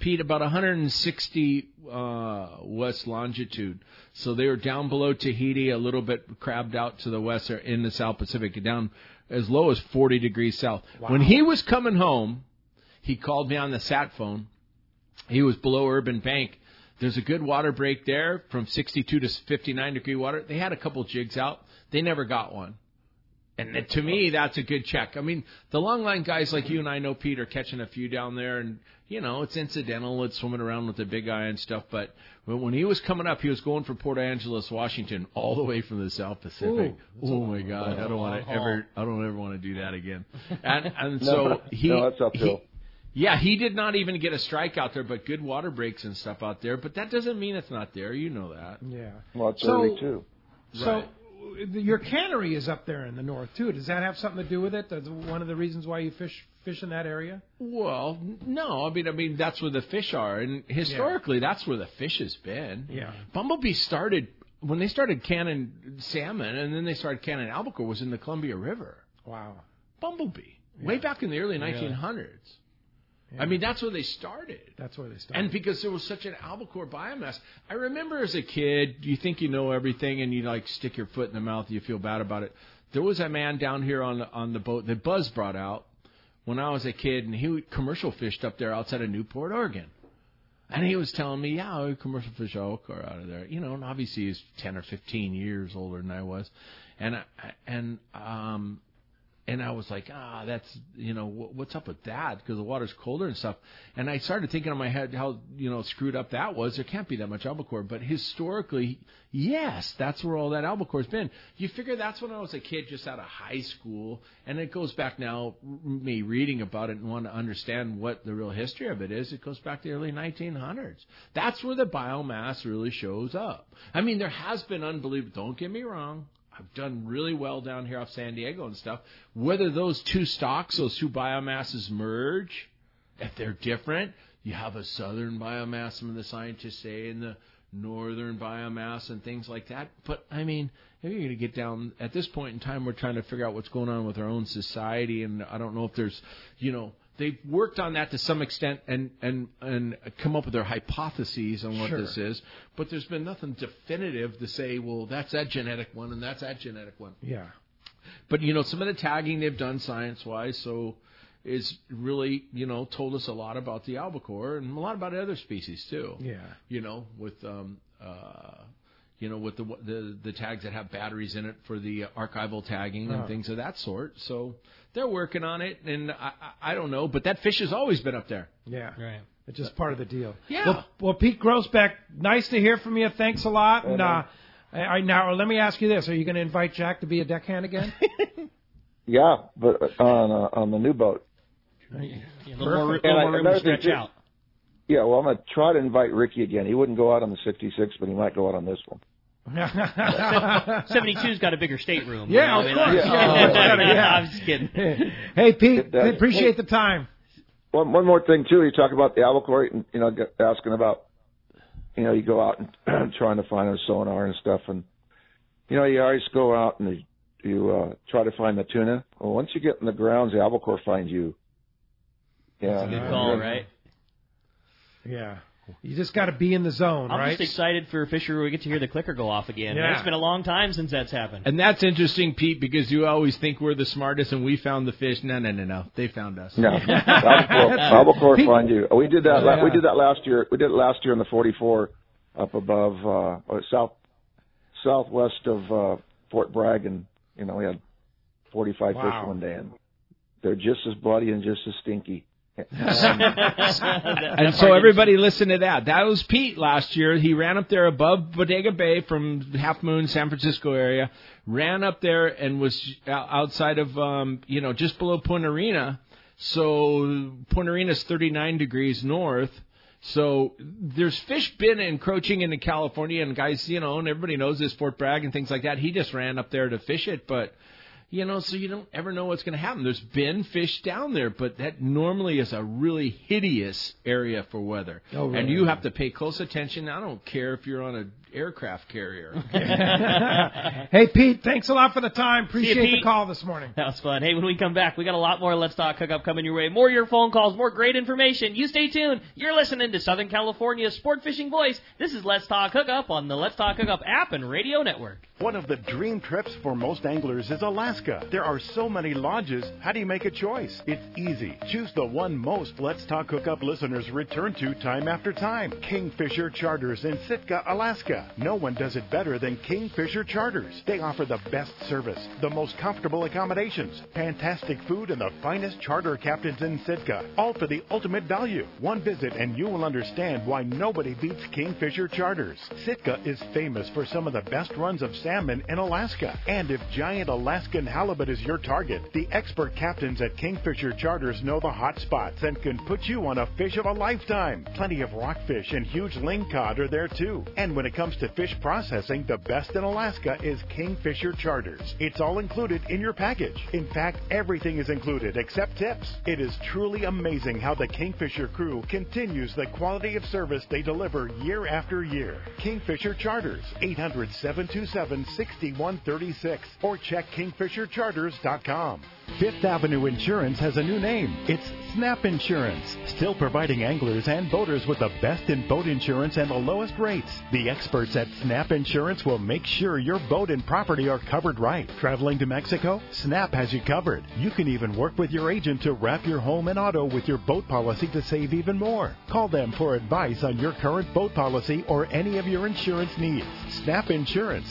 160 west longitude. So they were down below Tahiti, a little bit crabbed out to the west or in the South Pacific, down as low as 40 degrees south. Wow. When he was coming home, he called me on the sat phone. He was below Urban Bank. There's a good water break there from 62 to 59-degree water. They had a couple jigs out. They never got one. And to me, that's a good check. I mean, the longline guys like you and I know, Pete, are catching a few down there. And, it's incidental. It's swimming around with the big eye and stuff. But when he was coming up, he was going for Port Angeles, Washington, all the way from the South Pacific. Oh, my God. I don't ever want to do that again. And so that's uphill. He did not even get a strike out there, but good water breaks and stuff out there. But that doesn't mean it's not there. You know that. Yeah. Well, it's early, too. So your cannery is up there in the north, too. Does that have something to do with it? That's one of the reasons why you fish in that area? Well, no. I mean, that's where the fish are. And historically, that's where the fish has been. Yeah. Bumblebee started, when they started canning salmon and then they started canning albacore, was in the Columbia River. Wow. Bumblebee. Way back in the early 1900s. Yeah. I mean, that's where they started. And because there was such an albacore biomass. I remember as a kid, you think you know everything and you stick your foot in the mouth and you feel bad about it. There was a man down here on the boat that Buzz brought out when I was a kid, and he commercial fished up there outside of Newport, Oregon. And he was telling me, we commercial fish albacore out of there. And obviously he's 10 or 15 years older than I was. And I was like, that's, what's up with that? Because the water's colder and stuff. And I started thinking in my head how, screwed up that was. There can't be that much albacore. But historically, yes, that's where all that albacore's been. You figure that's when I was a kid just out of high school. And it goes back now, me reading about it and wanting to understand what the real history of it is. It goes back to the early 1900s. That's where the biomass really shows up. I mean, there has been unbelievable, don't get me wrong. I've done really well down here off San Diego and stuff. Whether those two stocks, those two biomasses merge, if they're different, you have a southern biomass, some of the scientists say, and the northern biomass and things like that. But, I mean, if you're going to get down, at this point in time, we're trying to figure out what's going on with our own society, and I don't know if there's, they've worked on that to some extent and come up with their hypotheses on what this is, but there's been nothing definitive to say, well, that's that genetic one and that's that genetic one. Yeah. But, some of the tagging they've done science-wise, is really, told us a lot about the albacore and a lot about other species, too. Yeah. With with the tags that have batteries in it for the archival tagging and things of that sort. So they're working on it, and I don't know, but that fish has always been up there. Yeah, right. It's just part of the deal. Yeah. Well, Pete Grossbeck, nice to hear from you. Thanks a lot. And now let me ask you this: are you going to invite Jack to be a deckhand again? Yeah, but on the new boat. A little more room to stretch out. Yeah, well, I'm going to try to invite Ricky again. He wouldn't go out on the 66, but he might go out on this one. 72's got a bigger stateroom. Yeah, of course. Yeah. I'm just kidding. Hey, Pete, appreciate the time. One more thing, too. You talk about the albacore, and, asking about, you go out and trying to find a sonar and stuff, and, you always go out and you try to find the tuna. Well, once you get in the grounds, the albacore finds you. Yeah. That's a good call, right? Yeah. You just got to be in the zone, right? I'm just excited for Fisher when we get to hear the clicker go off again. Yeah. It's been a long time since that's happened. And that's interesting, Pete, because you always think we're the smartest and we found the fish. No. They found us. No. Albacore find you. We did that. We did that last year. We did it last year in the 44 up above southwest of Fort Bragg, and we had 45 fish one day, and they're just as bloody and just as stinky. And so everybody listen to that. That was Pete last year. He ran up there above Bodega Bay from Half Moon, San Francisco area, ran up there and was outside of, just below Point Arena. So Point Arena is 39 degrees north. So there's fish been encroaching into California, and guys, and everybody knows this, Fort Bragg and things like that. He just ran up there to fish it, but... so you don't ever know what's going to happen. There's been fish down there, but that normally is a really hideous area for weather. Oh, really? And you have to pay close attention. I don't care if you're on an aircraft carrier. Hey, Pete, thanks a lot for the time. Appreciate the call this morning. That was fun. Hey, when we come back, we got a lot more Let's Talk Hookup coming your way. More of your phone calls, more great information. You stay tuned. You're listening to Southern California's sport fishing voice. This is Let's Talk Hookup on the Let's Talk Hookup app and radio network. One of the dream trips for most anglers is Alaska. There are so many lodges. How do you make a choice? It's easy. Choose the one most Let's Talk Hookup listeners return to time after time. Kingfisher Charters in Sitka, Alaska. No one does it better than Kingfisher Charters. They offer the best service, the most comfortable accommodations, fantastic food, and the finest charter captains in Sitka. All for the ultimate value. One visit and you will understand why nobody beats Kingfisher Charters. Sitka is famous for some of the best runs of salmon in Alaska. And if giant Alaskan halibut is your target, the expert captains at Kingfisher Charters know the hot spots and can put you on a fish of a lifetime. Plenty of rockfish and huge lingcod are there too. And when it comes to fish processing, the best in Alaska is Kingfisher Charters. It's all included in your package. In fact, everything is included except tips. It is truly amazing how the Kingfisher crew continues the quality of service they deliver year after year. Kingfisher Charters, 800-727-6136, or check kingfishercharters.com. Fifth Avenue Insurance has a new name. It's Snap Insurance, still providing anglers and boaters with the best in boat insurance and the lowest rates. The experts at Snap Insurance will make sure your boat and property are covered right. Traveling to Mexico? Snap has you covered. You can even work with your agent to wrap your home and auto with your boat policy to save even more. Call them for advice on your current boat policy or any of your insurance needs. Snap Insurance,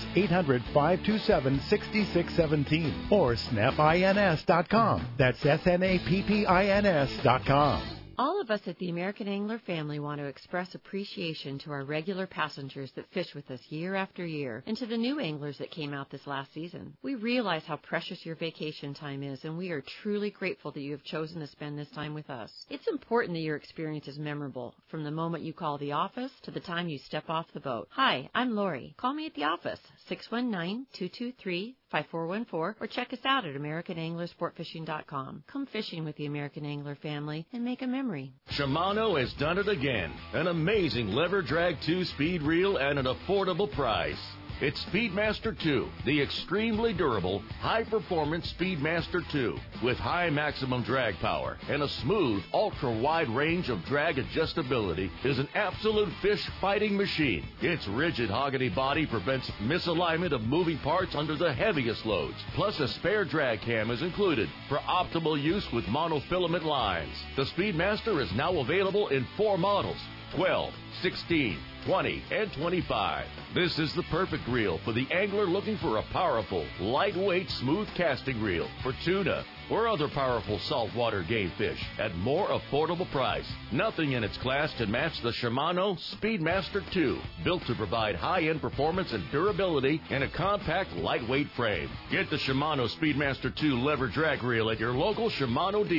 800-527-6617 or snapins.com. That's SNAPPINS.com. All of us at the American Angler family want to express appreciation to our regular passengers that fish with us year after year, and to the new anglers that came out this last season. We realize how precious your vacation time is, and we are truly grateful that you have chosen to spend this time with us. It's important that your experience is memorable, from the moment you call the office to the time you step off the boat. Hi, I'm Lori. Call me at the office, 619-223-5414, or check us out at AmericanAnglerSportFishing.com. Come fishing with the American Angler family and make a memory. Shimano has done it again. An amazing lever drag 2-speed reel at an affordable price. It's Speedmaster 2, the extremely durable, high-performance Speedmaster 2, with high maximum drag power and a smooth, ultra-wide range of drag adjustability, is an absolute fish-fighting machine. Its rigid hogany body prevents misalignment of moving parts under the heaviest loads. Plus, a spare drag cam is included for optimal use with monofilament lines. The Speedmaster is now available in 4 models, 12, 16, 20, and 25. This is the perfect reel for the angler looking for a powerful, lightweight, smooth casting reel for tuna or other powerful saltwater game fish at more affordable price. Nothing in its class can match the Shimano Speedmaster 2, built to provide high-end performance and durability in a compact, lightweight frame. Get the Shimano Speedmaster 2 lever drag reel at your local Shimano dealer.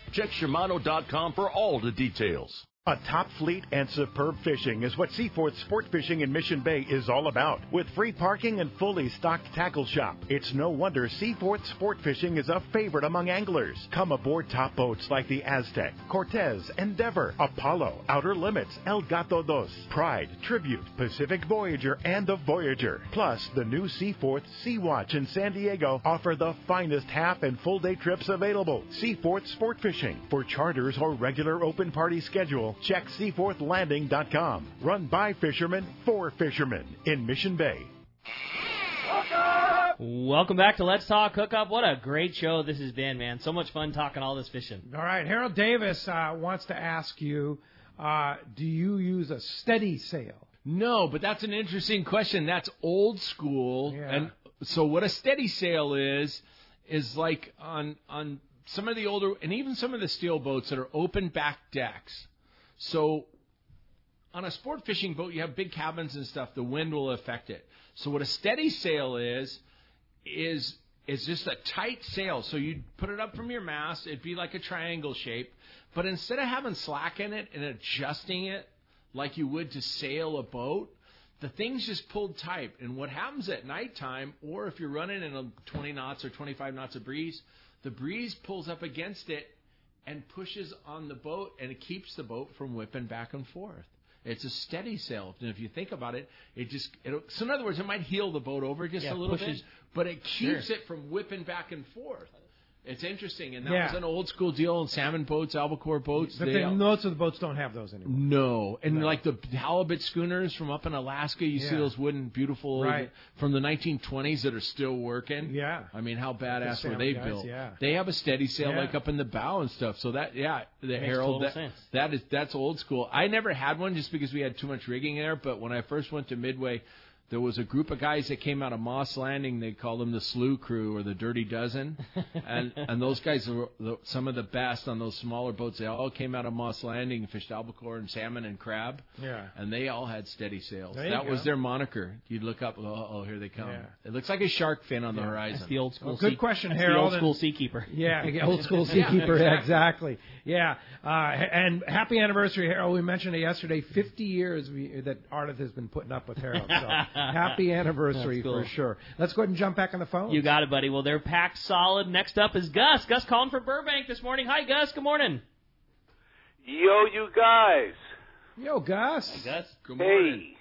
Check Shimano.com for all the details. A top fleet and superb fishing is what Seaforth Sport Fishing in Mission Bay is all about. With free parking and fully stocked tackle shop, it's no wonder Seaforth Sport Fishing is a favorite among anglers. Come aboard top boats like the Aztec, Cortez, Endeavor, Apollo, Outer Limits, El Gato Dos, Pride, Tribute, Pacific Voyager, and the Voyager. Plus, the new Seaforth Sea-Watch in San Diego offer the finest half and full day trips available. Seaforth Sport Fishing. For charters or regular open party schedule, check SeaforthLanding.com. Run by fishermen for fishermen in Mission Bay. Welcome back to Let's Talk Hookup. What a great show this has been, man. So much fun talking all this fishing. All right, Harold Davis wants to ask you, do you use a steady sail? No, but that's an interesting question. That's old school. Yeah. And so what a steady sail is like on some of the older, and even some of the steel boats that are open back decks. So on a sport fishing boat, you have big cabins and stuff. The wind will affect it. So what a steady sail is just a tight sail. So you'd put it up from your mast. It'd be like a triangle shape. But instead of having slack in it and adjusting it like you would to sail a boat, the thing's just pulled tight. And what happens at nighttime, or if you're running in a 20 knots or 25 knots of breeze, the breeze pulls up against it and pushes on the boat, and it keeps the boat from whipping back and forth. It's a steady sail. And if you think about it, so in other words, it might heel the boat over just a little bit, but it keeps it from whipping back and forth. It's interesting, and that was an old school deal on salmon boats, albacore boats. But most of the boats don't have those anymore. No, and like the halibut schooners from up in Alaska, you see those wooden, beautiful from the 1920s that are still working. Yeah, I mean, how badass were they built? Yeah. They have a steady sail like up in the bow and stuff. So that Harold, that's old school. I never had one just because we had too much rigging there. But when I first went to Midway, there was a group of guys that came out of Moss Landing. They called them the Slew Crew or the Dirty Dozen. and those guys were some of the best on those smaller boats. They all came out of Moss Landing and fished albacore and salmon and crab. Yeah. And they all had steady sails. That was their moniker. You'd look up, here they come. Yeah. It looks like a shark fin on the horizon. That's the old school good question, Harold. The old school seakeeper. Yeah, old school seakeeper, exactly. Yeah. And happy anniversary, Harold. We mentioned it yesterday, 50 years that Ardith has been putting up with Harold. So happy anniversary for sure. Let's go ahead and jump back on the phone. You got it, buddy. Well, they're packed solid. Next up is Gus. Gus calling for Burbank this morning. Hi, Gus. Good morning. Yo, you guys. Yo, Gus. Hey, Gus. Good morning.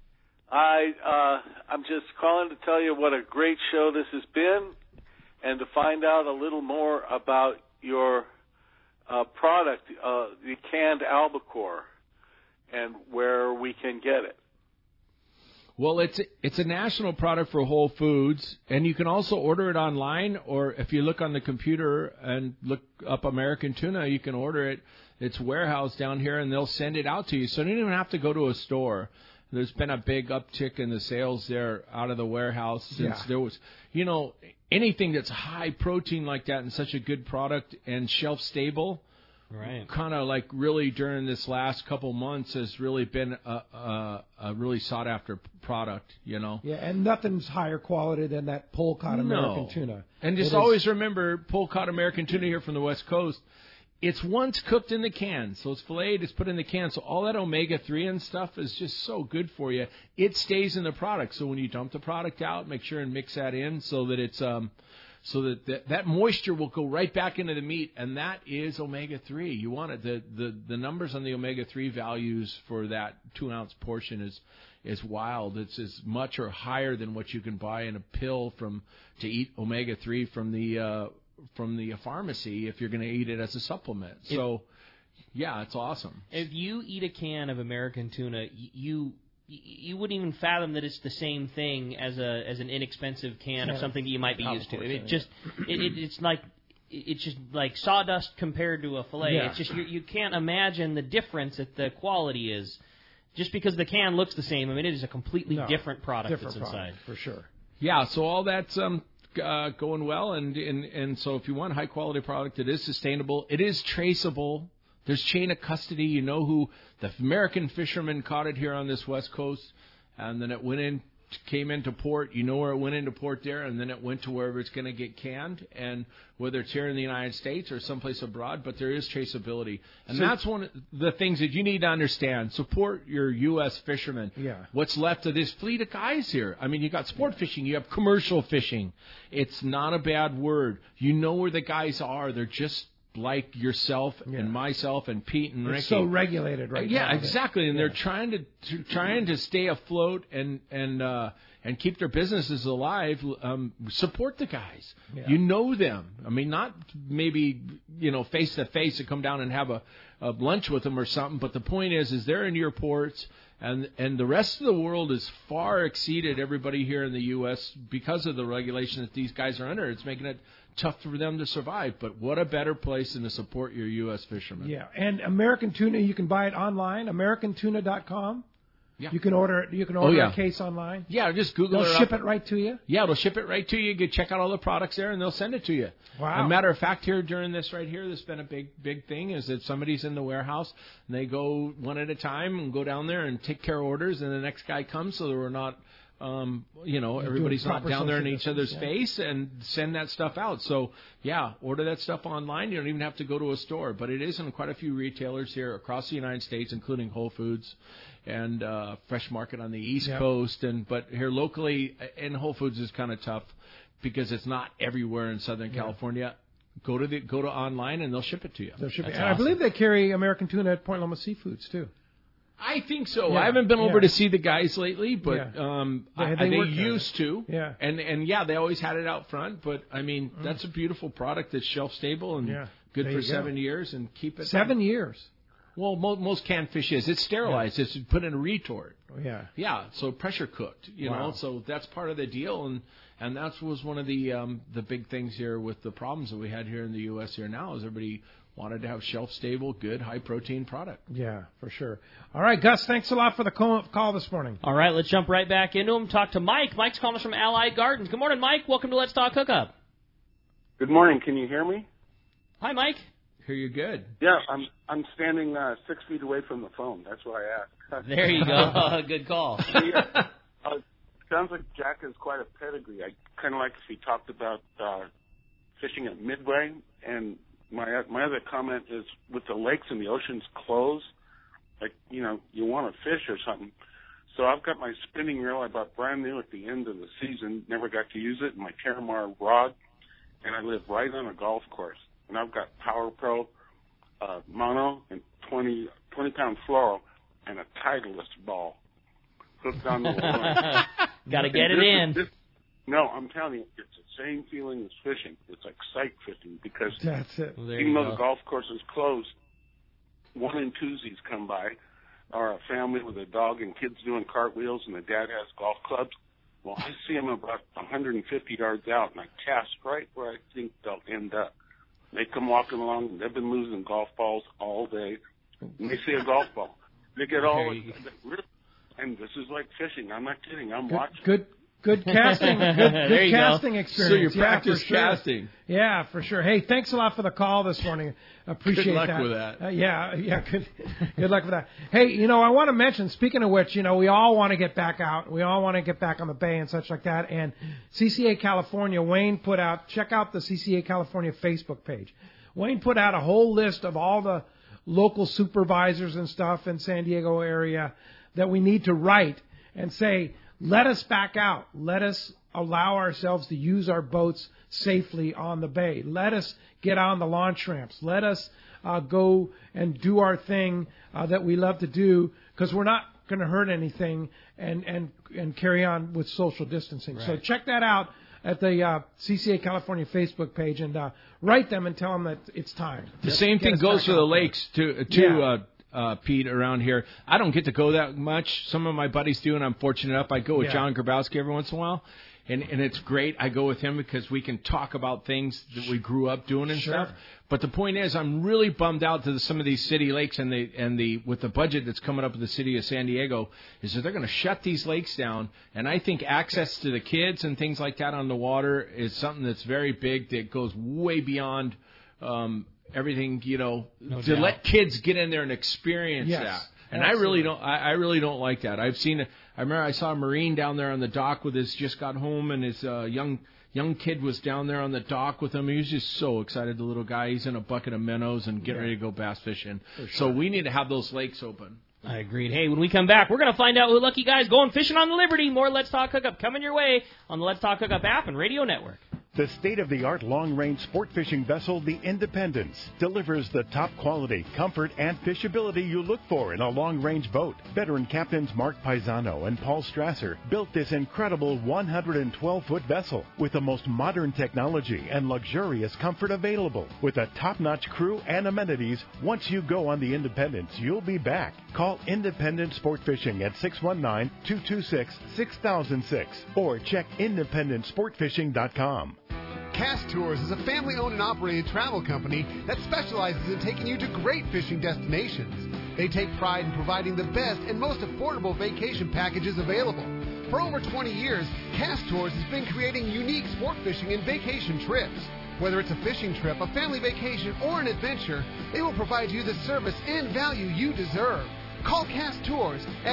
Hey. I'm just calling to tell you what a great show this has been and to find out a little more about your product, the canned albacore, and where we can get it. Well, it's a national product for Whole Foods, and you can also order it online, or if you look on the computer and look up American Tuna, you can order it. It's warehoused down here, and they'll send it out to you. So you don't even have to go to a store. There's been a big uptick in the sales there out of the warehouse since there was, anything that's high protein like that and such a good product and shelf stable. Right. Kind of like really during this last couple months has really been a really sought after product, Yeah, and nothing's higher quality than that pole-caught American tuna. And just always remember, pole-caught American tuna here from the West Coast, it's once cooked in the can. So it's filleted, it's put in the can. So all that omega-3 and stuff is just so good for you. It stays in the product. So when you dump the product out, make sure and mix that in so that it's so that moisture will go right back into the meat, and that is omega-3. You want it. The numbers on the omega-3 values for that 2-ounce portion is wild. It's as much or higher than what you can buy in a pill to eat omega-3 from the pharmacy if you're going to eat it as a supplement. So, it's awesome. If you eat a can of American tuna, you wouldn't even fathom that it's the same thing as an inexpensive can of something that you might be used to. It's just like sawdust compared to a fillet. Yeah. It's just you can't imagine the difference that the quality is. Just because the can looks the same, I mean, it is a completely different product that's inside. For sure. Yeah, so all that's going well, and so if you want a high quality product, it is sustainable, it is traceable. There's chain of custody. You know who the American fishermen caught it here on this West Coast, and then it went in came into port, you know where it went into port there, and then it went to wherever it's going to get canned, and whether it's here in the United States or someplace abroad, but there is traceability. And that's one of the things that you need to understand. Support your U.S. fishermen. Yeah. What's left of this fleet of guys here? I mean, you got sport fishing, you have commercial fishing. It's not a bad word. You know where the guys are. They're just like yourself and myself and Pete and Ricky. It's so regulated right now. Yeah, exactly. And they're trying to stay afloat and keep their businesses alive. Support the guys. Yeah. You know them. I mean, not maybe face to face to come down and have a lunch with them or something. But the point is they're in your ports. And the rest of the world has far exceeded everybody here in the U.S. because of the regulation that these guys are under. It's making it tough for them to survive. But what a better place than to support your U.S. fishermen. Yeah, and American Tuna, you can buy it online, AmericanTuna.com. Yeah. You can order a case online. Yeah, just Google it. They'll ship it right to you. Yeah, they'll ship it right to you. You can check out all the products there, and they'll send it to you. Wow. As a matter of fact, here during this right here, there's been a big thing is that somebody's in the warehouse, and they go one at a time and go down there and take care of orders, and the next guy comes so that we're not, everybody's not down there in each other's face, and send that stuff out. So, yeah, order that stuff online. You don't even have to go to a store, but it is in quite a few retailers here across the United States, including Whole Foods and Fresh Market on the East Coast, but here locally, and Whole Foods is kind of tough because it's not everywhere in Southern California. Go to online and they'll ship it to you. They'll ship it. And awesome. I believe they carry American Tuna at Point Loma Seafoods too. I think so. Yeah. I haven't been over to see the guys lately, but they used to. Yeah. And they always had it out front. But I mean, that's a beautiful product that's shelf stable and good for 7 years and keep it. 7 years. Well, most canned fish is. It's sterilized. It's put in a retort. Oh, yeah. Yeah, so pressure cooked, you know. So that's part of the deal, and that was one of the big things here with the problems that we had here in the U.S. here now is everybody wanted to have shelf-stable, good, high-protein product. Yeah, for sure. All right, Gus, thanks a lot for the call this morning. All right, let's jump right back into him. Talk to Mike. Mike's calling us from Allied Gardens. Good morning, Mike. Welcome to Let's Talk Hookup. Good morning. Can you hear me? Hi, Mike. Hear you good. Yeah, I'm standing 6 feet away from the phone. That's why I asked. There you go. Good call. Sounds like Jack has quite a pedigree. I kind of like if he talked about fishing at Midway. And my other comment is with the lakes and the oceans closed, like, you want to fish or something. So I've got my spinning reel I bought brand new at the end of the season, never got to use it, and my Terramar rod, and I live right on a golf course. And I've got Power Pro mono and 20-pound fluoro and a Titleist ball hooked on the line. Got to get it in. No, I'm telling you, it's the same feeling as fishing. It's like sight fishing because that's it. Even though the golf course is closed, one and twosies come by, or a family with a dog and kids doing cartwheels, and the dad has golf clubs. Well, I see them about 150 yards out, and I cast right where I think they'll end up. They come walking along, and they've been losing golf balls all day, and they see a golf ball. They get all, and this is like fishing. I'm not kidding. I'm watching. Good casting. Good casting experience. So you practice casting. Yeah, for sure. Hey, thanks a lot for the call this morning. Appreciate that. Good luck with that. Yeah. Good luck with that. Hey, I want to mention, speaking of which, we all want to get back out. We all want to get back on the bay and such like that. And CCA California, Wayne check out the CCA California Facebook page. Wayne put out a whole list of all the local supervisors and stuff in San Diego area that we need to write and say, let us back out. Let us allow ourselves to use our boats safely on the bay. Let us get on the launch ramps. Let us go and do our thing that we love to do because we're not going to hurt anything and carry on with social distancing. Right. So check that out at the CCA California Facebook page and write them and tell them that it's time. The same thing goes for the lakes too. Pete, around here. I don't get to go that much. Some of my buddies do, and I'm fortunate enough. I go with John Grabowski every once in a while, and it's great. I go with him because we can talk about things that we grew up doing and stuff. But the point is, I'm really bummed out to some of these city lakes and the with the budget that's coming up with the city of San Diego is that they're going to shut these lakes down. And I think access to the kids and things like that on the water is something that's very big that goes way beyond everything, let kids get in there and experience that. And I really don't like that. I remember I saw a Marine down there on the dock with his just got home, and his young kid was down there on the dock with him. He was just so excited, the little guy. He's in a bucket of minnows and getting ready to go bass fishing. Sure. So we need to have those lakes open. I agreed. Hey, when we come back, we're going to find out who lucky guys going fishing on the Liberty. More Let's Talk Hookup coming your way on the Let's Talk Hookup app and radio network. The state-of-the-art long-range sport fishing vessel, the Independence, delivers the top quality, comfort, and fishability you look for in a long-range boat. Veteran captains Mark Paisano and Paul Strasser built this incredible 112-foot vessel with the most modern technology and luxurious comfort available. With a top-notch crew and amenities, once you go on the Independence, you'll be back. Call Independence Sport Fishing at 619-226-6006 or check independencesportfishing.com. Cast Tours is a family-owned and operated travel company that specializes in taking you to great fishing destinations. They take pride in providing the best and most affordable vacation packages available. For over 20 years, Cast Tours has been creating unique sport fishing and vacation trips. Whether it's a fishing trip, a family vacation, or an adventure, they will provide you the service and value you deserve. Call Cast Tours at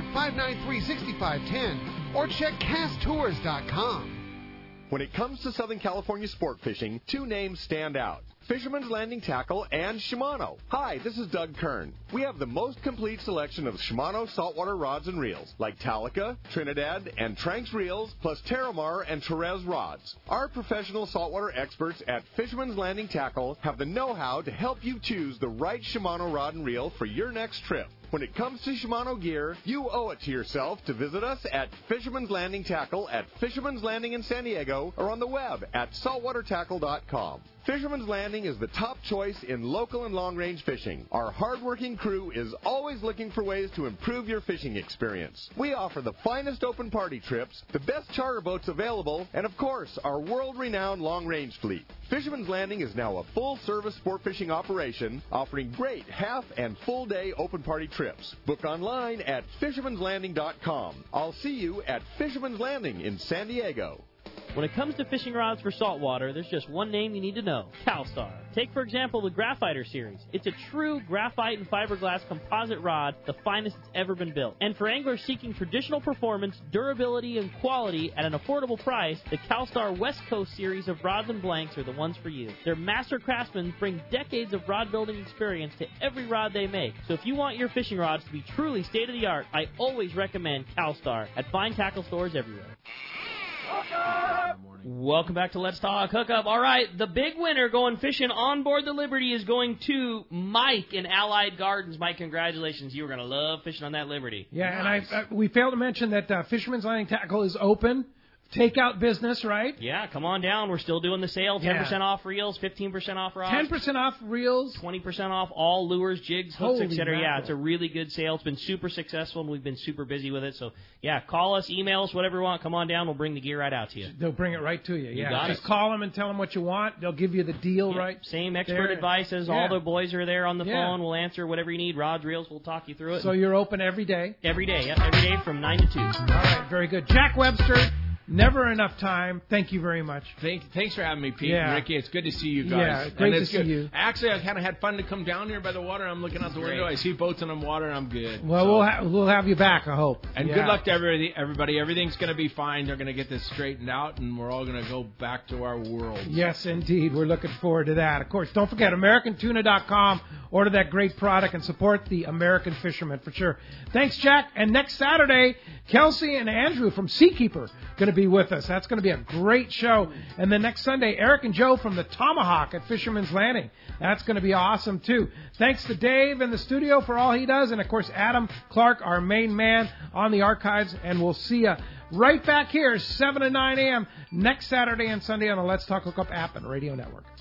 800-593-6510 or check casttours.com. When it comes to Southern California sport fishing, two names stand out: Fisherman's Landing Tackle and Shimano. Hi, this is Doug Kern. We have the most complete selection of Shimano saltwater rods and reels, like Talica, Trinidad, and Tranks reels, plus Terramar and Torres rods. Our professional saltwater experts at Fisherman's Landing Tackle have the know-how to help you choose the right Shimano rod and reel for your next trip. When it comes to Shimano gear, you owe it to yourself to visit us at Fisherman's Landing Tackle at Fisherman's Landing in San Diego or on the web at saltwatertackle.com. Fisherman's Landing is the top choice in local and long-range fishing. Our hard-working crew is always looking for ways to improve your fishing experience. We offer the finest open party trips, the best charter boats available, and of course, our world-renowned long-range fleet. Fisherman's Landing is now a full-service sport fishing operation, offering great half and full-day open party trips. Book online at fishermanslanding.com. I'll see you at Fisherman's Landing in San Diego. When it comes to fishing rods for saltwater, there's just one name you need to know: CalStar. Take, for example, the Graphiter series. It's a true graphite and fiberglass composite rod, the finest it's ever been built. And for anglers seeking traditional performance, durability, and quality at an affordable price, the CalStar West Coast series of rods and blanks are the ones for you. Their master craftsmen bring decades of rod building experience to every rod they make. So if you want your fishing rods to be truly state-of-the-art, I always recommend CalStar at fine tackle stores everywhere. Welcome back to Let's Talk Hookup. All right, the big winner going fishing on board the Liberty is going to Mike in Allied Gardens. Mike, congratulations. You were going to love fishing on that Liberty. Yeah, nice. And we failed to mention that Fisherman's Landing Tackle is open. Takeout business, right? Yeah, come on down. We're still doing the sale. 10% off reels, 15% off rods. 10% off reels. 20% off all lures, jigs, hooks, etc. Mackerel. Yeah, it's a really good sale. It's been super successful, and we've been super busy with it. So, yeah, call us, email us, whatever you want. Come on down. We'll bring the gear right out to you. They'll bring it right to you. You Yeah, got just it. call them and tell them what you want. They'll give you the deal right. Same expert there. advice as Yeah. all the boys are there on the Yeah. phone. We'll answer whatever you need. Rods, reels, we'll talk you through it. So you're open every day? Every day, yep. Every day from 9 to 2. All right, very good. Jack Webster. Never enough time. Thank you very much. Thanks for having me, Pete Yeah. and Ricky. It's good to see you guys. Yeah, great And it's to see good. you. Actually, I kind of had fun to come down here by the water. I'm looking out the window. I see boats in the water, and I'm good. Well, So- we'll have you back, I hope. And Yeah. good luck to everybody. Everything's going to be fine. They're going to get this straightened out, and we're all going to go back to our world. Yes, indeed. We're looking forward to that. Of course, don't forget, AmericanTuna.com. Order that great product and support the American fishermen for sure. Thanks, Jack. And next Saturday, Kelsey and Andrew from Seakeeper going to be with us. That's going to be a great show. And then next Sunday, Eric and Joe from the Tomahawk at Fisherman's Landing. That's going to be awesome, too. Thanks to Dave in the studio for all he does. And, of course, Adam Clark, our main man on the archives. And we'll see you right back here, 7 to 9 a.m. next Saturday and Sunday on the Let's Talk Hookup app and radio network.